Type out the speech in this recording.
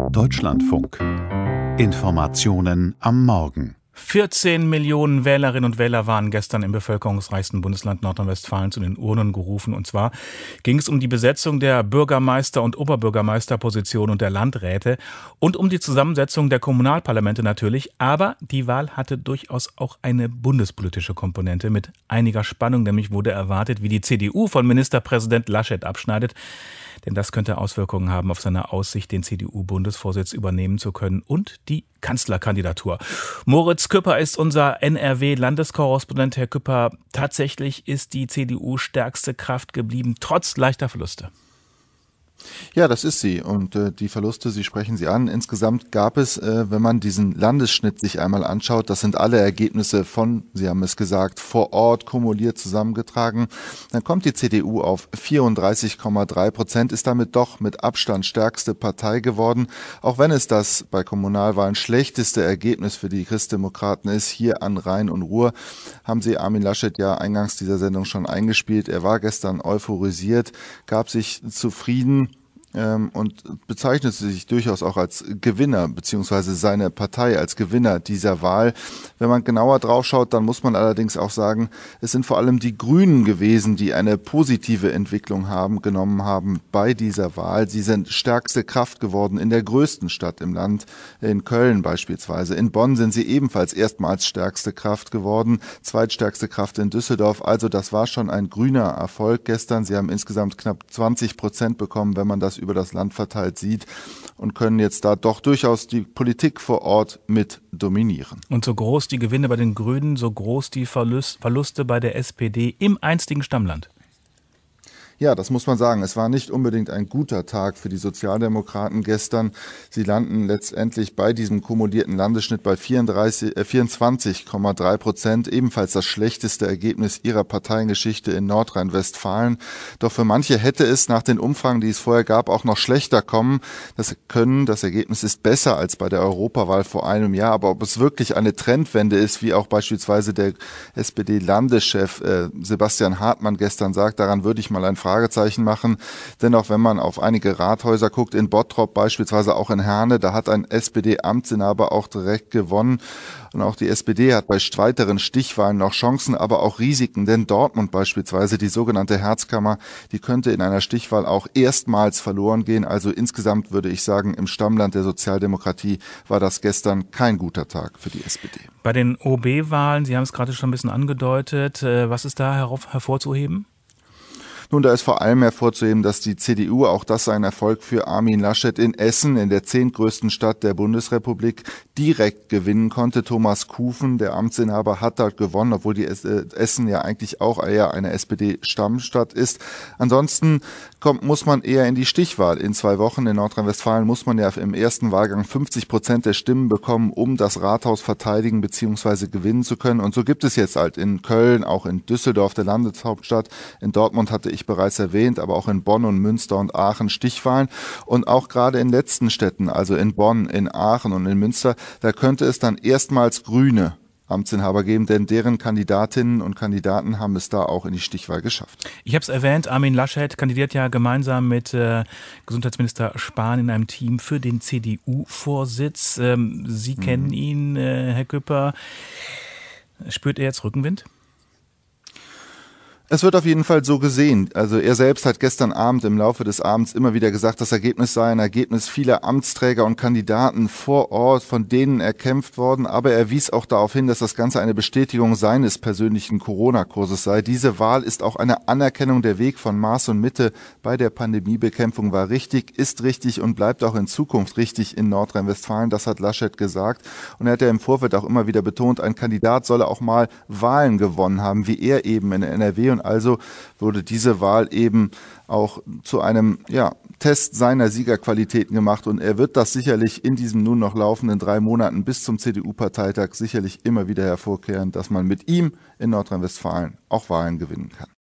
Deutschlandfunk. Informationen am Morgen. 14 Millionen Wählerinnen und Wähler waren gestern im bevölkerungsreichsten Bundesland Nordrhein-Westfalen zu den Urnen gerufen. Und zwar ging es um die Besetzung der Bürgermeister- und Oberbürgermeisterposition und der Landräte und um die Zusammensetzung der Kommunalparlamente natürlich. Aber die Wahl hatte durchaus auch eine bundespolitische Komponente mit einiger Spannung. Nämlich wurde erwartet, wie die CDU von Ministerpräsident Laschet abschneidet. Denn das könnte Auswirkungen haben auf seine Aussicht, den CDU-Bundesvorsitz übernehmen zu können und die Kanzlerkandidatur. Moritz Küpper ist unser NRW-Landeskorrespondent. Herr Küpper, tatsächlich ist die CDU stärkste Kraft geblieben, trotz leichter Verluste. Ja, das ist sie. Und die Verluste, Sie sprechen sie an. Insgesamt gab es, wenn man diesen Landesschnitt sich einmal anschaut, das sind alle Ergebnisse von, Sie haben es gesagt, vor Ort kumuliert zusammengetragen. Dann kommt die CDU auf 34,3%, ist damit doch mit Abstand stärkste Partei geworden. Auch wenn es das bei Kommunalwahlen schlechteste Ergebnis für die Christdemokraten ist, hier an Rhein und Ruhr, haben Sie Armin Laschet ja eingangs dieser Sendung schon eingespielt. Er war gestern euphorisiert, gab sich zufrieden und bezeichnete sich durchaus auch als Gewinner, beziehungsweise seine Partei als Gewinner dieser Wahl. Wenn man genauer drauf schaut, dann muss man allerdings auch sagen, es sind vor allem die Grünen gewesen, die eine positive Entwicklung genommen haben bei dieser Wahl. Sie sind stärkste Kraft geworden in der größten Stadt im Land, in Köln beispielsweise. In Bonn sind sie ebenfalls erstmals stärkste Kraft geworden, zweitstärkste Kraft in Düsseldorf. Also das war schon ein grüner Erfolg gestern. Sie haben insgesamt knapp 20% bekommen, wenn man das über das Land verteilt sieht, und können jetzt da doch durchaus die Politik vor Ort mit dominieren. Und so groß die Gewinne bei den Grünen, so groß die Verluste bei der SPD im einstigen Stammland. Ja, das muss man sagen. Es war nicht unbedingt ein guter Tag für die Sozialdemokraten gestern. Sie landen letztendlich bei diesem kumulierten Landesschnitt bei 24,3%, ebenfalls das schlechteste Ergebnis ihrer Parteiengeschichte in Nordrhein-Westfalen. Doch für manche hätte es nach den Umfragen, die es vorher gab, auch noch schlechter kommen. Das Ergebnis ist besser als bei der Europawahl vor einem Jahr. Aber ob es wirklich eine Trendwende ist, wie auch beispielsweise der SPD-Landeschef Sebastian Hartmann gestern sagt, daran würde ich mal ein Fragezeichen machen. Dennoch, wenn man auf einige Rathäuser guckt, in Bottrop beispielsweise, auch in Herne, da hat ein SPD-Amtsinhaber auch direkt gewonnen. Und auch die SPD hat bei weiteren Stichwahlen noch Chancen, aber auch Risiken. Denn Dortmund beispielsweise, die sogenannte Herzkammer, die könnte in einer Stichwahl auch erstmals verloren gehen. Also insgesamt würde ich sagen, im Stammland der Sozialdemokratie war das gestern kein guter Tag für die SPD. Bei den OB-Wahlen, Sie haben es gerade schon ein bisschen angedeutet, was ist da hervorzuheben? Nun, da ist vor allem hervorzuheben, dass die CDU, auch das ein Erfolg für Armin Laschet, in Essen, in der 10. größten Stadt der Bundesrepublik, direkt gewinnen konnte. Thomas Kufen, der Amtsinhaber, hat dort gewonnen, obwohl die Essen ja eigentlich auch eher eine SPD-Stammstadt ist. Ansonsten muss man eher in die Stichwahl. In 2 Wochen in Nordrhein-Westfalen muss man ja im ersten Wahlgang 50% der Stimmen bekommen, um das Rathaus verteidigen bzw. gewinnen zu können. Und so gibt es jetzt halt in Köln, auch in Düsseldorf, der Landeshauptstadt, in Dortmund hatte ich bereits erwähnt, aber auch in Bonn und Münster und Aachen Stichwahlen. Und auch gerade in letzten Städten, also in Bonn, in Aachen und in Münster, da könnte es dann erstmals Grüne Amtsinhaber geben, denn deren Kandidatinnen und Kandidaten haben es da auch in die Stichwahl geschafft. Ich habe es erwähnt, Armin Laschet kandidiert ja gemeinsam mit Gesundheitsminister Spahn in einem Team für den CDU-Vorsitz. Sie kennen ihn, Herr Küpper. Spürt er jetzt Rückenwind? Es wird auf jeden Fall so gesehen. Also er selbst hat gestern Abend im Laufe des Abends immer wieder gesagt, das Ergebnis sei ein Ergebnis vieler Amtsträger und Kandidaten vor Ort, von denen erkämpft worden. Aber er wies auch darauf hin, dass das Ganze eine Bestätigung seines persönlichen Corona-Kurses sei. Diese Wahl ist auch eine Anerkennung. Der Weg von Maß und Mitte bei der Pandemiebekämpfung war richtig, ist richtig und bleibt auch in Zukunft richtig in Nordrhein-Westfalen. Das hat Laschet gesagt. Und er hat ja im Vorfeld auch immer wieder betont, ein Kandidat solle auch mal Wahlen gewonnen haben, wie er eben in NRW. Und also wurde diese Wahl eben auch zu einem Test seiner Siegerqualitäten gemacht. Und er wird das sicherlich in diesem nun noch laufenden 3 Monaten bis zum CDU-Parteitag sicherlich immer wieder hervorkehren, dass man mit ihm in Nordrhein-Westfalen auch Wahlen gewinnen kann.